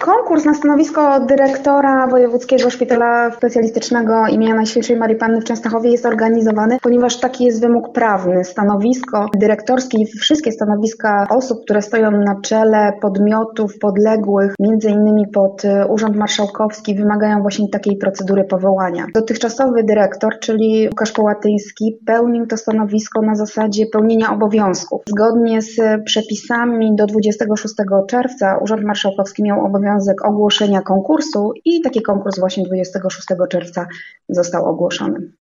Konkurs na stanowisko dyrektora Wojewódzkiego Szpitala Specjalistycznego imienia Najświętszej Marii Panny w Częstochowie jest organizowany, ponieważ taki jest wymóg prawny. Stanowisko dyrektorskie i wszystkie stanowiska osób, które stoją na czele podmiotów podległych, między innymi pod Urząd Marszałkowski, wymagają właśnie takiej procedury powołania. Dotychczasowy dyrektor, czyli Łukasz Kołatyński, pełnił to stanowisko na zasadzie pełnienia obowiązków. Zgodnie z przepisami do 26 czerwca Urząd Marszałkowski miał obowiązek ogłoszenia konkursu i taki konkurs właśnie 26 czerwca został ogłoszony.